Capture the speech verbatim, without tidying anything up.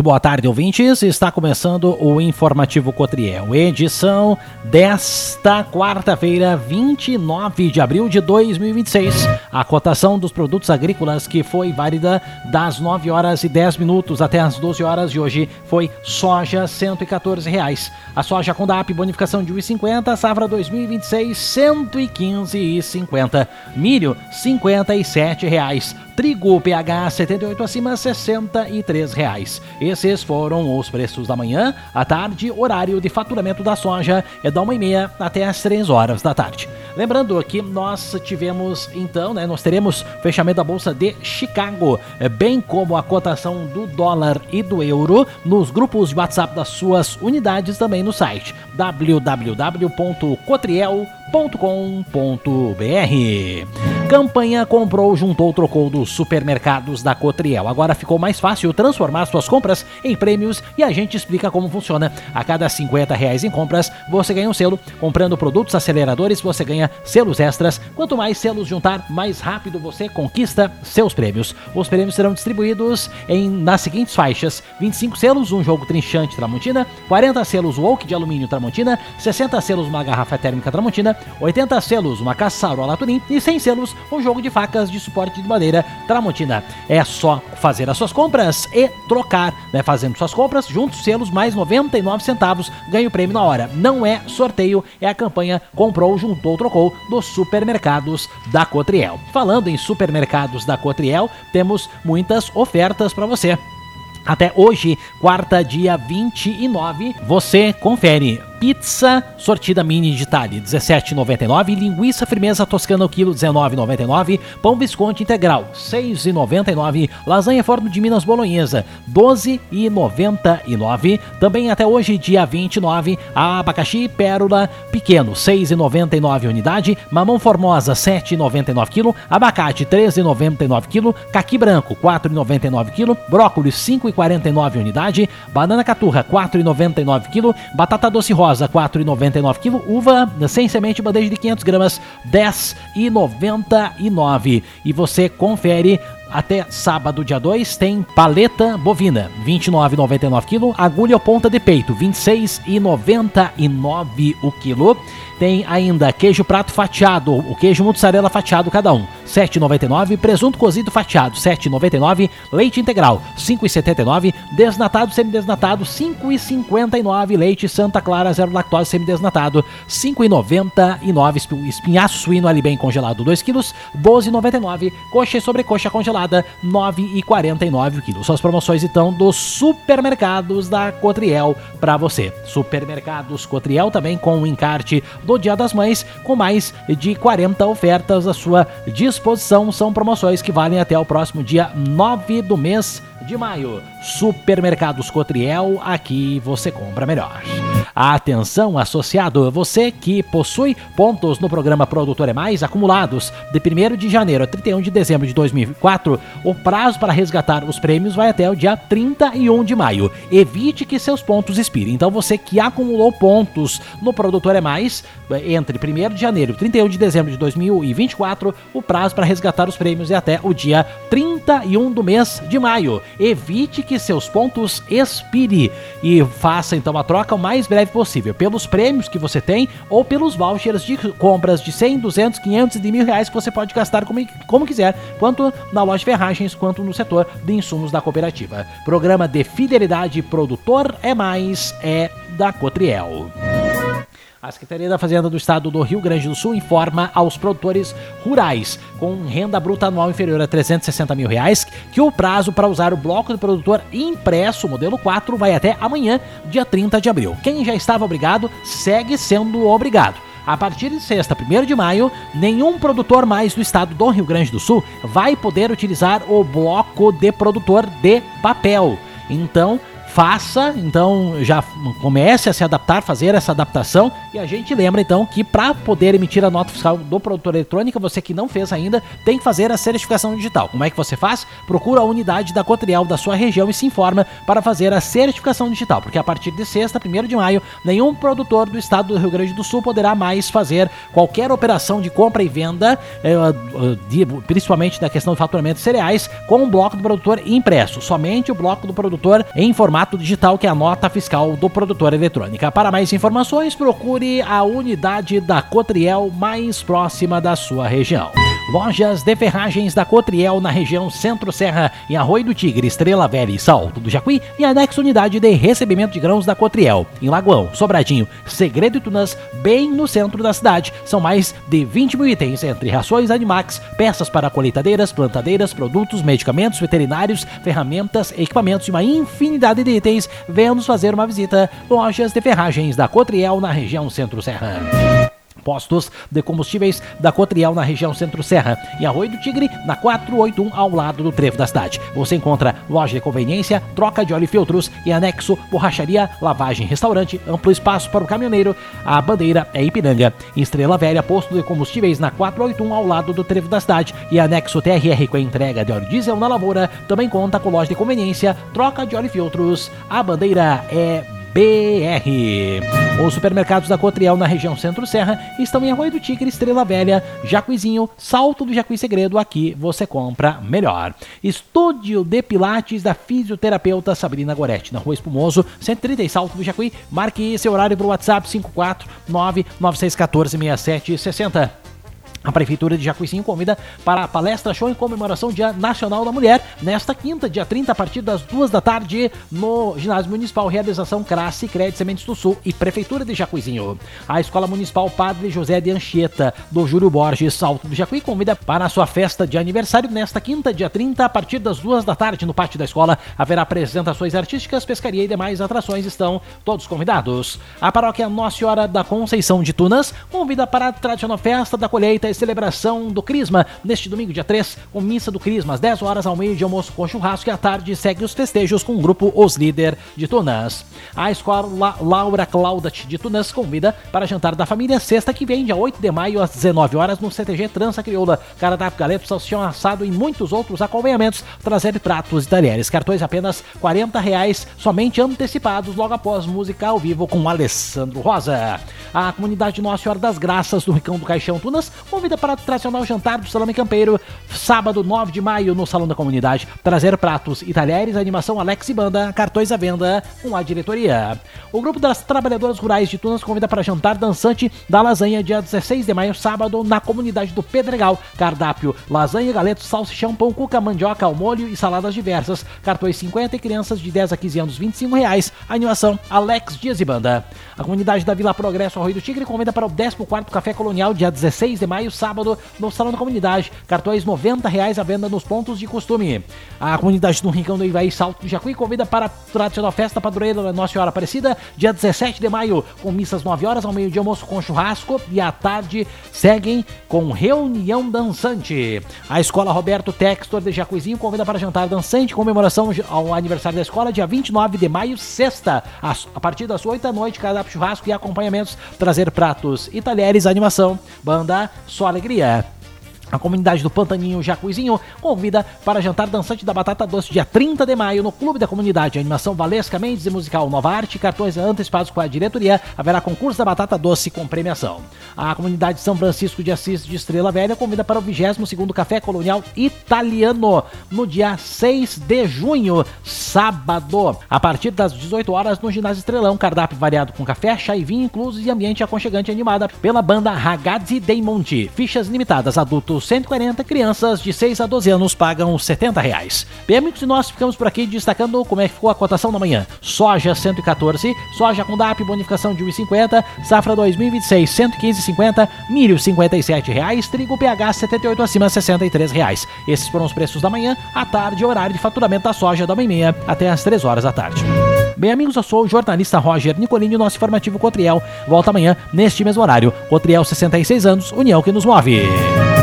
boa tarde, ouvintes. Está começando o Informativo Cotriel, edição desta quarta-feira, vinte e nove de abril de dois mil e vinte e seis. A cotação dos produtos agrícolas que foi válida das nove horas e dez minutos até as doze horas de hoje foi soja cento e quatorze reais. A soja com D A P bonificação de um real e cinquenta, safra dois mil e vinte e seis cento e quinze reais e cinquenta. Milho cinquenta e sete reais. Trigo P H setenta e oito acima, sessenta e três reais. Esses foram os preços da manhã. À tarde, horário de faturamento da soja é da uma e meia até as três horas da tarde. Lembrando que nós tivemos, então, né, nós teremos fechamento da Bolsa de Chicago, bem como a cotação do dólar e do euro nos grupos de WhatsApp das suas unidades, também no site w w w ponto cotriel ponto com ponto b r. Campanha comprou, juntou, trocou dos supermercados da Cotriel. Agora ficou mais fácil transformar suas compras em prêmios e a gente explica como funciona. A cada cinquenta reais em compras, você ganha um selo. Comprando produtos aceleradores, você ganha selos extras. Quanto mais selos juntar, mais rápido você conquista seus prêmios. Os prêmios serão distribuídos em, nas seguintes faixas: vinte e cinco selos, um jogo trinchante Tramontina, quarenta selos Woke de alumínio Tramontina, sessenta selos uma garrafa térmica Tramontina, oitenta selos uma caçarola Turim e cem selos um jogo de facas de suporte de madeira Tramontina. É só fazer as suas compras e trocar, né? Fazendo suas compras, juntos selos mais noventa e nove centavos, ganha o prêmio na hora. Não é sorteio, é a campanha comprou, juntou, trocou dos supermercados da Cotriel. Falando em supermercados da Cotriel, temos muitas ofertas para você. Até hoje, quarta, dia vinte e nove, você confere. Pizza sortida mini de Itália, dezessete reais e noventa e nove centavos. Linguiça firmeza toscana o quilo, dezenove reais e noventa e nove centavos. Pão Visconti integral, seis reais e noventa e nove centavos. Lasanha forno de Minas bolonhesa, doze reais e noventa e nove centavos. Também até hoje, dia vinte e nove, a abacaxi pérola pequeno, seis reais e noventa e nove centavos unidade. Mamão formosa, sete reais e noventa e nove centavos quilo. Abacate, três reais e noventa e nove centavos quilo. Caqui branco, quatro reais e noventa e nove centavos quilo. Brócolis, cinco reais e quarenta e nove centavos unidade. Banana caturra, quatro reais e noventa e nove centavos quilo. Batata doce rosa, quatro reais e noventa e nove centavos quilo. Uva sem semente, bandeja de quinhentas gramas, dez reais e noventa e nove centavos. E você confere. Até sábado, dia dois, tem paleta bovina, vinte e nove reais e noventa e nove centavos quilo. Agulha ou ponta de peito, vinte e seis reais e noventa e nove centavos o quilo. Tem ainda queijo prato fatiado, o queijo mussarela fatiado cada um, sete reais e noventa e nove centavos. Presunto cozido fatiado, sete reais e noventa e nove centavos. Leite integral, cinco reais e setenta e nove centavos. Desnatado semidesnatado, cinco reais e cinquenta e nove centavos. Leite Santa Clara zero lactose semidesnatado, cinco reais e noventa e nove centavos. Espinhaço suíno ali bem congelado, dois quilos, doze reais e noventa e nove centavos. Coxa e sobrecoxa congelada, nove reais e quarenta e nove centavos o quilo. São as promoções então dos supermercados da Cotriel para você. Supermercados Cotriel também com o encarte do Dia das Mães, com mais de quarenta ofertas à sua disposição. São promoções que valem até o próximo dia nove do mês de maio. Supermercados Cotriel, aqui você compra melhor. Atenção, associado, você que possui pontos no programa Produtor é Mais acumulados de primeiro de janeiro a trinta e um de dezembro de dois mil e quatro, o prazo para resgatar os prêmios vai até o dia trinta e um de maio. Evite que seus pontos expirem. Então você que acumulou pontos no Produtor é Mais entre primeiro de janeiro e trinta e um de dezembro de dois mil e vinte e quatro, o prazo para resgatar os prêmios é até o dia trinta e um do mês de maio. Evite que seus pontos expirem e faça então a troca o mais breve possível pelos prêmios que você tem ou pelos vouchers de compras de cem, duzentos, quinhentos e de mil reais que você pode gastar como, como quiser, tanto na loja de ferragens quanto no setor de insumos da cooperativa. Programa de fidelidade Produtor é Mais é da Cotriel. A Secretaria da Fazenda do Estado do Rio Grande do Sul informa aos produtores rurais com renda bruta anual inferior a trezentos e sessenta mil reais que o prazo para usar o bloco do produtor impresso modelo quatro vai até amanhã, dia trinta de abril. Quem já estava obrigado, segue sendo obrigado. A partir de sexta, primeiro de maio, nenhum produtor mais do estado do Rio Grande do Sul vai poder utilizar o bloco de produtor de papel. Então, faça, então já comece a se adaptar, fazer essa adaptação, e a gente lembra então que para poder emitir a nota fiscal do produtor eletrônica, você que não fez ainda, tem que fazer a certificação digital. Como é que você faz? Procura a unidade da Cotriel da sua região e se informa para fazer a certificação digital, porque a partir de sexta, primeiro de maio, nenhum produtor do estado do Rio Grande do Sul poderá mais fazer qualquer operação de compra e venda, eh, de, principalmente da questão do faturamento de cereais, com o bloco do produtor impresso. Somente o bloco do produtor em formato digital, que é a nota fiscal do produtor eletrônica. Para mais informações, procure a unidade da Cotriel mais próxima da sua região. Lojas de ferragens da Cotriel na região Centro-Serra, em Arroio do Tigre, Estrela Velha e Salto do Jacuí, e anexo unidade de recebimento de grãos da Cotriel, em Lagoão, Sobradinho, Segredo e Tunas, bem no centro da cidade. São mais de vinte mil itens, entre rações Animax, peças para colheitadeiras, plantadeiras, produtos, medicamentos veterinários, ferramentas, equipamentos e uma infinidade de itens. Venha-nos fazer uma visita. Lojas de ferragens da Cotriel na região Centro-Serra. Postos de combustíveis da Cotriel na região Centro-Serra, em Arroio do Tigre, na quatrocentos e oitenta e um, ao lado do trevo da cidade. Você encontra loja de conveniência, troca de óleo e filtros e anexo, borracharia, lavagem, restaurante, amplo espaço para o caminhoneiro. A bandeira é Ipiranga. Em Estrela Velha, posto de combustíveis na quatrocentos e oitenta e um, ao lado do trevo da cidade, e anexo T R R com a entrega de óleo diesel na lavoura. Também conta com loja de conveniência, troca de óleo e filtros. A bandeira é B R. Os supermercados da Cotriel na região Centro-Serra estão em Arroio do Tigre, Estrela Velha, Jacuizinho, Salto do Jacuí Segredo. Aqui você compra melhor. Estúdio de Pilates da fisioterapeuta Sabrina Goretti, na Rua Espumoso, cento e trinta e Salto do Jacuí. Marque seu horário pelo WhatsApp cinco quatro nove nove seis um quatro seis sete seis zero. A Prefeitura de Jacuizinho convida para a palestra show em comemoração do Dia Nacional da Mulher, nesta quinta, dia trinta, a partir das duas da tarde, no Ginásio Municipal. Realização Crasse, Crédito Sementes do Sul e Prefeitura de Jacuizinho. A Escola Municipal Padre José de Anchieta, do Júlio Borges, Salto do Jacuí, convida para a sua festa de aniversário, nesta quinta, dia trinta, a partir das duas da tarde, no pátio da escola. Haverá apresentações artísticas, pescaria e demais atrações. Estão todos convidados. A Paróquia Nossa Senhora da Conceição de Tunas convida para a tradicional festa da colheita e celebração do Crisma, neste domingo, dia três, com missa do Crisma, às dez horas, ao meio de almoço com churrasco, e à tarde segue os festejos com o grupo Os Líder de Tunas. A Escola Laura Claudat de Tunas convida para jantar da família, sexta que vem, dia oito de maio, às dezenove horas, no C T G Trança Crioula. Cardápio, galeto, salsichão assado e muitos outros acompanhamentos. Trazer pratos e talheres. Cartões apenas quarenta reais, somente antecipados, logo após música ao vivo com Alessandro Rosa. A comunidade Nossa Senhora das Graças do Ricão do Caixão Tunas convida para o tradicional jantar do Salame Campeiro, sábado nove de maio, no Salão da Comunidade. Trazer pratos e talheres, animação Alex e Banda, cartões à venda com a diretoria. O grupo das trabalhadoras rurais de Tunas convida para jantar dançante da lasanha, dia dezesseis de maio, sábado, na comunidade do Pedregal. Cardápio, lasanha, galeto, salsichão, pão, cuca, mandioca ao molho e saladas diversas. Cartões cinquenta e crianças de dez a quinze anos, vinte e cinco reais. Animação Alex Dias e Banda. A comunidade da Vila Progresso, Arroio do Tigre, convida para o décimo quarto Café Colonial, dia dezesseis de maio, sábado, no Salão da Comunidade. Cartões noventa reais à venda nos pontos de costume. A comunidade do Rincão do Ivaí, Salto do Jacuí, convida para a tradicional festa padroeira da Nossa Senhora Aparecida, dia dezessete de maio, com missas nove horas, ao meio de almoço com churrasco, e à tarde seguem com reunião dançante. A Escola Roberto Textor de Jacuizinho convida para jantar dançante, comemoração ao aniversário da escola, dia vinte e nove de maio, sexta, a partir das oito da noite, cardápio, churrasco e acompanhamentos. Trazer pratos e talheres, animação, banda Só Alegria. A comunidade do Pantaninho Jacuizinho convida para jantar dançante da Batata Doce, dia trinta de maio, no Clube da Comunidade. Animação Valesca Mendes e musical Nova Arte, cartões antecipados com a diretoria. Haverá concurso da Batata Doce com premiação. A comunidade São Francisco de Assis de Estrela Velha convida para o vigésimo segundo Café Colonial Italiano, no dia seis de junho, sábado, a partir das dezoito horas, no Ginásio Estrelão. Cardápio variado com café, chá e vinho inclusos, e ambiente aconchegante animada pela banda Ragazzi dei Monti. Fichas limitadas, adultos cento e quarenta, crianças de seis a doze anos pagam setenta reais. Bem, amigos, e nós ficamos por aqui destacando como é que ficou a cotação da manhã. Soja cento e quatorze, soja com D A P, bonificação de um real e cinquenta, safra dois mil e vinte e seis, cento e quinze reais e cinquenta centavos, milho cinquenta e sete reais, trigo P H setenta e oito acima, sessenta e três reais. Esses foram os preços da manhã. À tarde, horário de faturamento da soja da uma e meia até às três horas da tarde. Bem, amigos, eu sou o jornalista Roger Nicolini, o nosso informativo Cotriel volta amanhã neste mesmo horário. Cotriel, sessenta e seis anos, união que nos move.